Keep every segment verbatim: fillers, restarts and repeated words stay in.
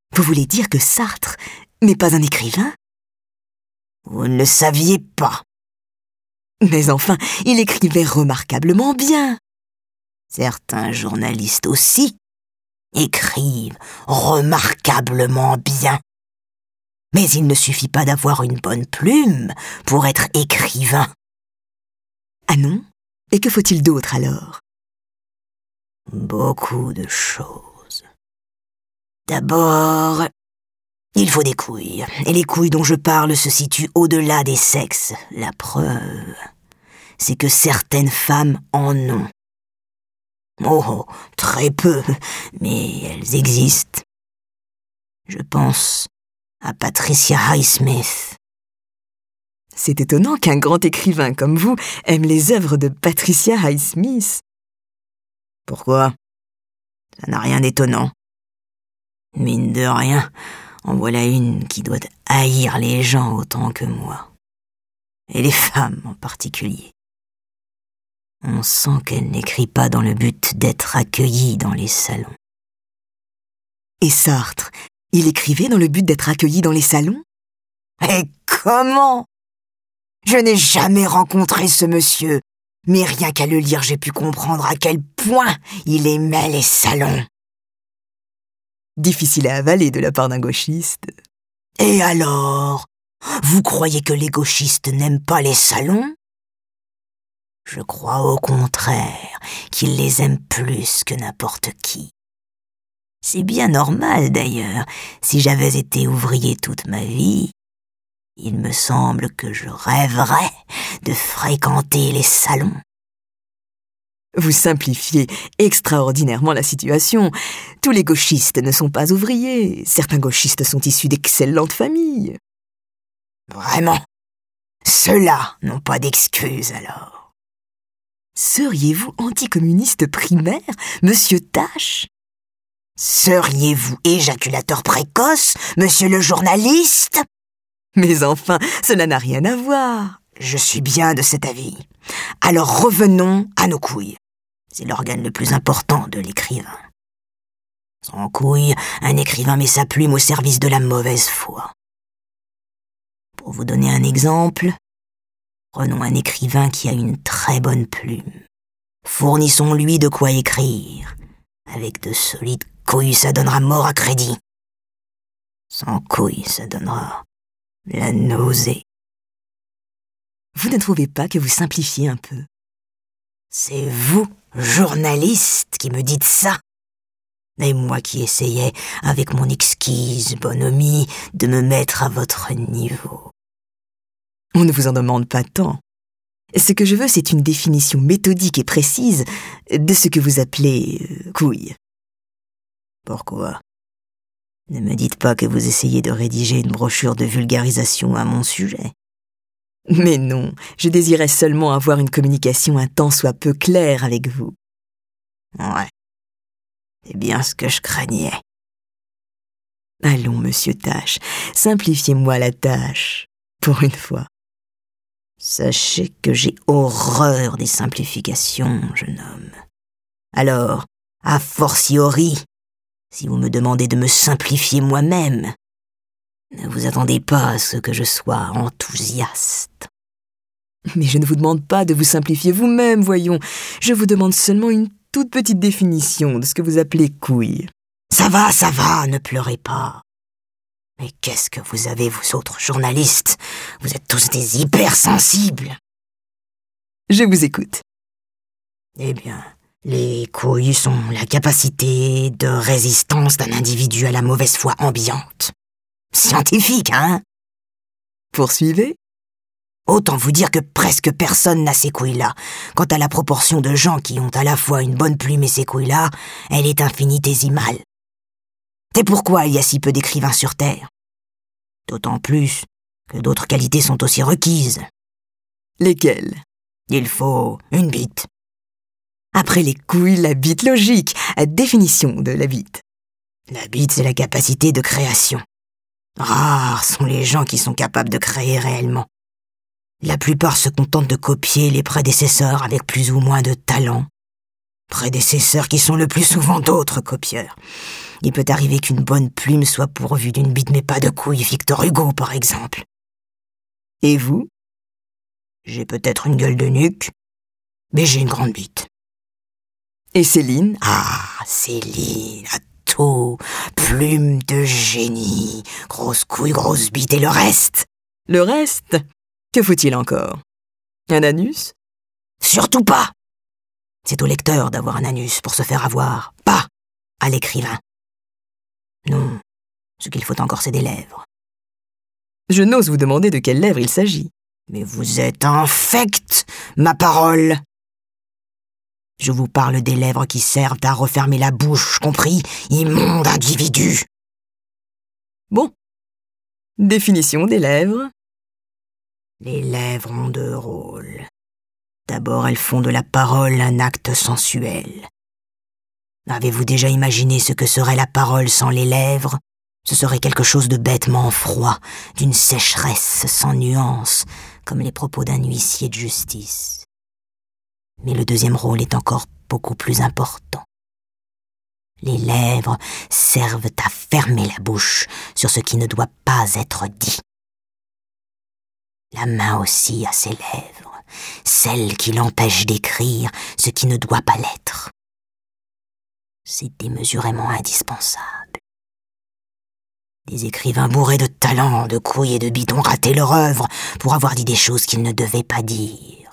Vous voulez dire que Sartre n'est pas un écrivain? Vous ne le saviez pas. Mais enfin, il écrivait remarquablement bien. Certains journalistes aussi écrivent remarquablement bien. Mais il ne suffit pas d'avoir une bonne plume pour être écrivain. Ah non? Et que faut-il d'autre alors? Beaucoup de choses. D'abord, il faut des couilles. Et les couilles dont je parle se situent au-delà des sexes. La preuve, c'est que certaines femmes en ont. Oh, très peu, mais elles existent. Je pense à Patricia Highsmith. C'est étonnant qu'un grand écrivain comme vous aime les œuvres de Patricia Highsmith. Pourquoi? Ça n'a rien d'étonnant. Mine de rien, en voilà une qui doit haïr les gens autant que moi. Et les femmes en particulier. On sent qu'elle n'écrit pas dans le but d'être accueillie dans les salons. Et Sartre, il écrivait dans le but d'être accueilli dans les salons? Et comment? Je n'ai jamais rencontré ce monsieur, mais rien qu'à le lire, j'ai pu comprendre à quel point il aimait les salons. Difficile à avaler de la part d'un gauchiste. Et alors? Vous croyez que les gauchistes n'aiment pas les salons? Je crois au contraire qu'ils les aiment plus que n'importe qui. C'est bien normal d'ailleurs, si j'avais été ouvrier toute ma vie. Il me semble que je rêverais de fréquenter les salons. Vous simplifiez extraordinairement la situation. Tous les gauchistes ne sont pas ouvriers. Certains gauchistes sont issus d'excellentes familles. Vraiment? Ceux-là n'ont pas d'excuses alors. Seriez-vous anticommuniste primaire, monsieur Tache? Seriez-vous éjaculateur précoce, monsieur le journaliste? Mais enfin, cela n'a rien à voir. Je suis bien de cet avis. Alors revenons à nos couilles. C'est l'organe le plus important de l'écrivain. Sans couilles, un écrivain met sa plume au service de la mauvaise foi. Pour vous donner un exemple, prenons un écrivain qui a une très bonne plume. Fournissons-lui de quoi écrire. Avec de solides couilles, ça donnera mort à crédit. Sans couilles, ça donnera la nausée. Vous ne trouvez pas que vous simplifiez un peu? C'est vous, journaliste, qui me dites ça. Et moi qui essayais, avec mon exquise bonhomie, de me mettre à votre niveau. On ne vous en demande pas tant. Ce que je veux, c'est une définition méthodique et précise de ce que vous appelez euh, couilles. Pourquoi? Ne me dites pas que vous essayez de rédiger une brochure de vulgarisation à mon sujet. Mais non, je désirais seulement avoir une communication un tant soit peu claire avec vous. Ouais, c'est bien ce que je craignais. Allons, monsieur Tache, simplifiez-moi la tâche, pour une fois. Sachez que j'ai horreur des simplifications, jeune homme. Alors, a fortiori, si vous me demandez de me simplifier moi-même, ne vous attendez pas à ce que je sois enthousiaste. Mais je ne vous demande pas de vous simplifier vous-même, voyons. Je vous demande seulement une toute petite définition de ce que vous appelez couilles. Ça va, ça va, ne pleurez pas. Mais qu'est-ce que vous avez, vous autres journalistes? Vous êtes tous des hypersensibles. Je vous écoute. Eh bien, les couilles sont la capacité de résistance d'un individu à la mauvaise foi ambiante. Scientifique, hein? Poursuivez. Autant vous dire que presque personne n'a ces couilles-là. Quant à la proportion de gens qui ont à la fois une bonne plume et ces couilles-là, elle est infinitésimale. C'est pourquoi il y a si peu d'écrivains sur Terre. D'autant plus que d'autres qualités sont aussi requises. Lesquelles? Il faut une bite. Après les couilles, la bite logique. Définition de la bite. La bite, c'est la capacité de création. Rares sont les gens qui sont capables de créer réellement. La plupart se contentent de copier les prédécesseurs avec plus ou moins de talent. Prédécesseurs qui sont le plus souvent d'autres copieurs. Il peut arriver qu'une bonne plume soit pourvue d'une bite mais pas de couilles, Victor Hugo par exemple. Et vous? J'ai peut-être une gueule de nuque, mais j'ai une grande bite. Et Céline? Ah, Céline, à tout, plume de génie, grosse couille, grosse bite et le reste. Le reste? Que faut-il encore? Un anus? Surtout pas. C'est au lecteur d'avoir un anus pour se faire avoir, pas à l'écrivain. Non, ce qu'il faut encore, c'est des lèvres. Je n'ose vous demander de quelles lèvres il s'agit. Mais vous êtes infect, ma parole. Je vous parle des lèvres qui servent à refermer la bouche, compris, immonde individu. Bon. Définition des lèvres. Les lèvres ont deux rôles. D'abord, elles font de la parole un acte sensuel. Avez-vous déjà imaginé ce que serait la parole sans les lèvres? Ce serait quelque chose de bêtement froid, d'une sécheresse sans nuance, comme les propos d'un huissier de justice. Mais le deuxième rôle est encore beaucoup plus important. Les lèvres servent à fermer la bouche sur ce qui ne doit pas être dit. La main aussi a ses lèvres, celles qui l'empêchent d'écrire ce qui ne doit pas l'être. C'est démesurément indispensable. Des écrivains bourrés de talent, de couilles et de bites ont raté leur œuvre pour avoir dit des choses qu'ils ne devaient pas dire.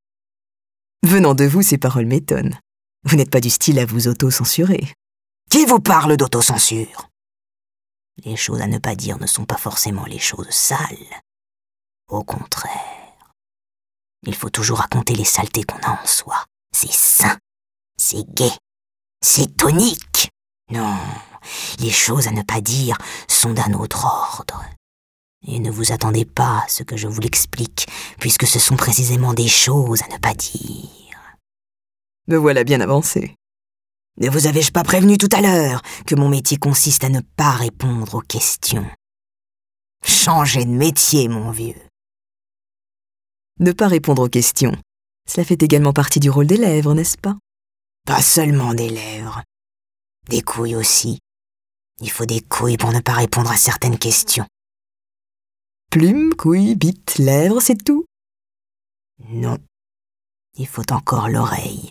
Venant de vous, ces paroles m'étonnent. Vous n'êtes pas du style à vous auto-censurer. Qui vous parle d'autocensure? Les choses à ne pas dire ne sont pas forcément les choses sales. Au contraire, il faut toujours raconter les saletés qu'on a en soi. C'est sain, c'est gai, c'est tonique. Non, les choses à ne pas dire sont d'un autre ordre. Et ne vous attendez pas à ce que je vous l'explique, puisque ce sont précisément des choses à ne pas dire. Me voilà bien avancé. Ne vous avais-je pas prévenu tout à l'heure que mon métier consiste à ne pas répondre aux questions? Changez de métier, mon vieux. Ne pas répondre aux questions, cela fait également partie du rôle des lèvres, n'est-ce pas? Pas seulement des lèvres. Des couilles aussi. Il faut des couilles pour ne pas répondre à certaines questions. Plumes, couilles, bites, lèvres, c'est tout? Non. Il faut encore l'oreille.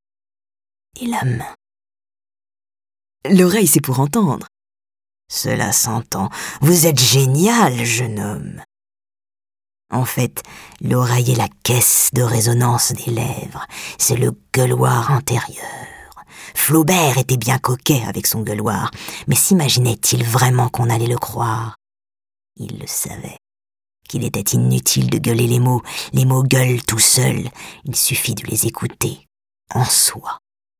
Et la main. L'oreille, c'est pour entendre. Cela s'entend. Vous êtes génial, jeune homme. En fait, l'oreille est la caisse de résonance des lèvres. C'est le gueuloir intérieur. Flaubert était bien coquet avec son gueuloir, mais s'imaginait-il vraiment qu'on allait le croire? Il le savait, qu'il était inutile de gueuler les mots. Les mots gueulent tout seuls. Il suffit de les écouter, en soi.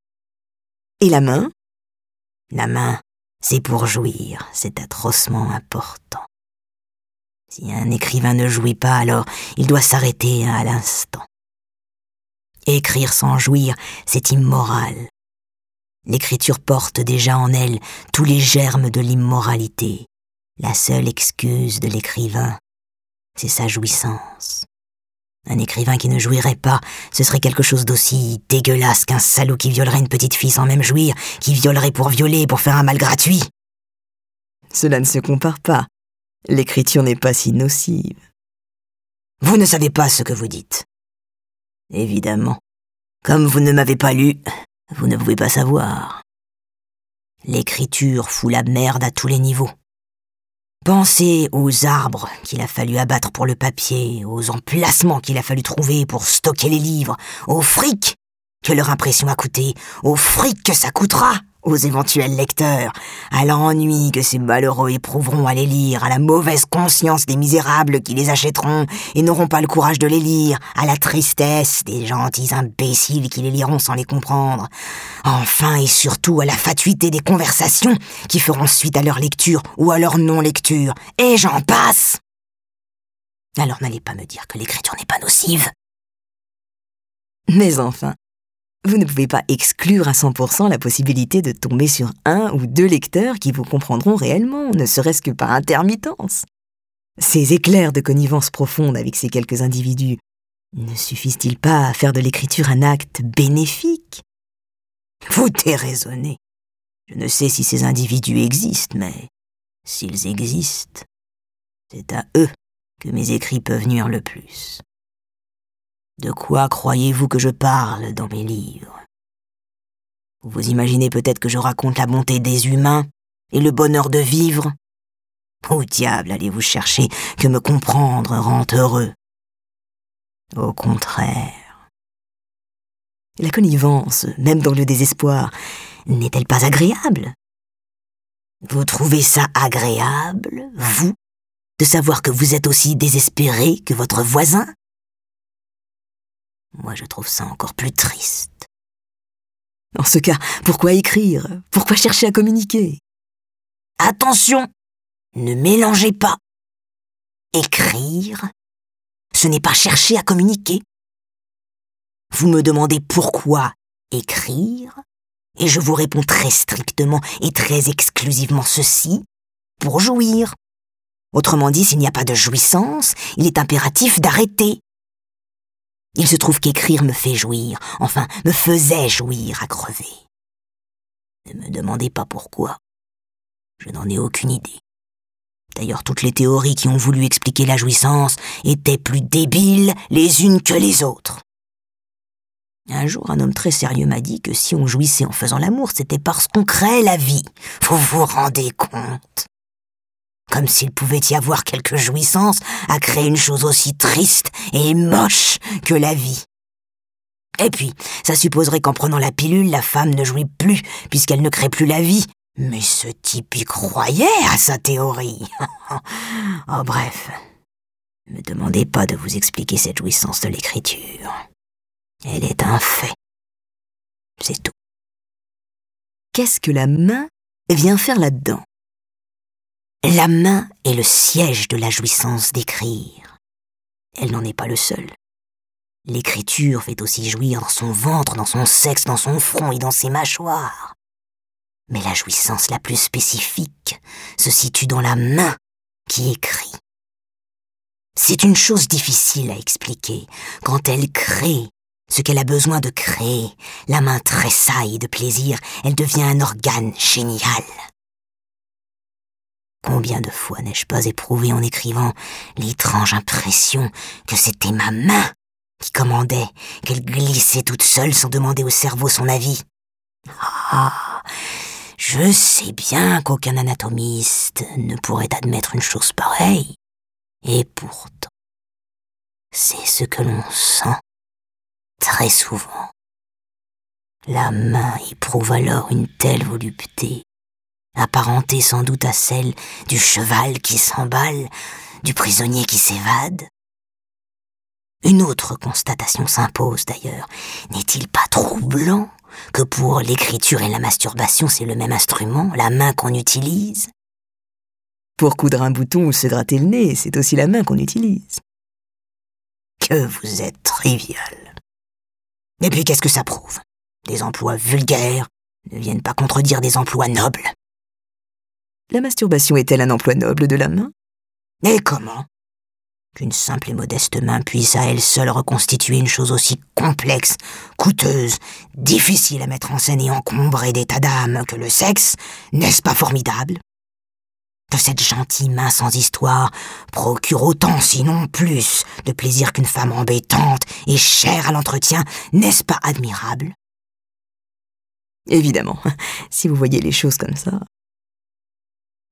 Et la main? La main, c'est pour jouir, c'est atrocement important. Si un écrivain ne jouit pas, alors il doit s'arrêter à l'instant. Écrire sans jouir, c'est immoral. L'écriture porte déjà en elle tous les germes de l'immoralité. La seule excuse de l'écrivain, c'est sa jouissance. Un écrivain qui ne jouirait pas, ce serait quelque chose d'aussi dégueulasse qu'un salaud qui violerait une petite fille sans même jouir, qui violerait pour violer, pour faire un mal gratuit. Cela ne se compare pas. L'écriture n'est pas si nocive. Vous ne savez pas ce que vous dites. Évidemment. Comme vous ne m'avez pas lu, vous ne pouvez pas savoir. L'écriture fout la merde à tous les niveaux. Pensez aux arbres qu'il a fallu abattre pour le papier, aux emplacements qu'il a fallu trouver pour stocker les livres, au fric que leur impression a coûté, au fric que ça coûtera aux éventuels lecteurs, à l'ennui que ces malheureux éprouveront à les lire, à la mauvaise conscience des misérables qui les achèteront et n'auront pas le courage de les lire, à la tristesse des gentils imbéciles qui les liront sans les comprendre, enfin et surtout à la fatuité des conversations qui feront suite à leur lecture ou à leur non-lecture, et j'en passe. Alors n'allez pas me dire que l'écriture n'est pas nocive. Mais enfin, vous ne pouvez pas exclure à cent pour cent la possibilité de tomber sur un ou deux lecteurs qui vous comprendront réellement, ne serait-ce que par intermittence. Ces éclairs de connivence profonde avec ces quelques individus ne suffisent-ils pas à faire de l'écriture un acte bénéfique? Vous déraisonnez. Je ne sais si ces individus existent, mais s'ils existent, c'est à eux que mes écrits peuvent nuire le plus. De quoi croyez-vous que je parle dans mes livres? Vous vous imaginez peut-être que je raconte la bonté des humains et le bonheur de vivre? Où diable allez-vous chercher que me comprendre rend heureux? Au contraire. La connivence, même dans le désespoir, n'est-elle pas agréable? Vous trouvez ça agréable, vous, de savoir que vous êtes aussi désespéré que votre voisin? Moi, je trouve ça encore plus triste. Dans ce cas, pourquoi écrire? Pourquoi chercher à communiquer? Attention! Ne mélangez pas. Écrire, ce n'est pas chercher à communiquer. Vous me demandez pourquoi écrire, et je vous réponds très strictement et très exclusivement ceci, pour jouir. Autrement dit, s'il n'y a pas de jouissance, il est impératif d'arrêter. Il se trouve qu'écrire me fait jouir, enfin, me faisait jouir à crever. Ne me demandez pas pourquoi. Je n'en ai aucune idée. D'ailleurs, toutes les théories qui ont voulu expliquer la jouissance étaient plus débiles les unes que les autres. Un jour, un homme très sérieux m'a dit que si on jouissait en faisant l'amour, c'était parce qu'on crée la vie. Vous vous rendez compte? Comme s'il pouvait y avoir quelque jouissance à créer une chose aussi triste et moche que la vie. Et puis, ça supposerait qu'en prenant la pilule, la femme ne jouit plus, puisqu'elle ne crée plus la vie. Mais ce type y croyait à sa théorie. Oh bref, ne me demandez pas de vous expliquer cette jouissance de l'écriture. Elle est un fait. C'est tout. Qu'est-ce que la main vient faire là-dedans? La main est le siège de la jouissance d'écrire. Elle n'en est pas le seul. L'écriture fait aussi jouir dans son ventre, dans son sexe, dans son front et dans ses mâchoires. Mais la jouissance la plus spécifique se situe dans la main qui écrit. C'est une chose difficile à expliquer. Quand elle crée ce qu'elle a besoin de créer, la main tressaille de plaisir, elle devient un organe génial. Combien de fois n'ai-je pas éprouvé en écrivant l'étrange impression que c'était ma main qui commandait, qu'elle glissait toute seule sans demander au cerveau son avis. Ah, je sais bien qu'aucun anatomiste ne pourrait admettre une chose pareille. Et pourtant, c'est ce que l'on sent très souvent. La main éprouve alors une telle volupté, apparentée sans doute à celle du cheval qui s'emballe, du prisonnier qui s'évade. Une autre constatation s'impose d'ailleurs. N'est-il pas troublant que pour l'écriture et la masturbation, c'est le même instrument, la main qu'on utilise? Pour coudre un bouton ou se gratter le nez, c'est aussi la main qu'on utilise. Que vous êtes trivial. Et puis qu'est-ce que ça prouve? Des emplois vulgaires ne viennent pas contredire des emplois nobles. La masturbation est-elle un emploi noble de la main? Et comment? Qu'une simple et modeste main puisse à elle seule reconstituer une chose aussi complexe, coûteuse, difficile à mettre en scène et encombrée d'état d'âme que le sexe, n'est-ce pas formidable? Que cette gentille main sans histoire procure autant, sinon plus, de plaisir qu'une femme embêtante et chère à l'entretien, n'est-ce pas admirable? Évidemment, si vous voyez les choses comme ça.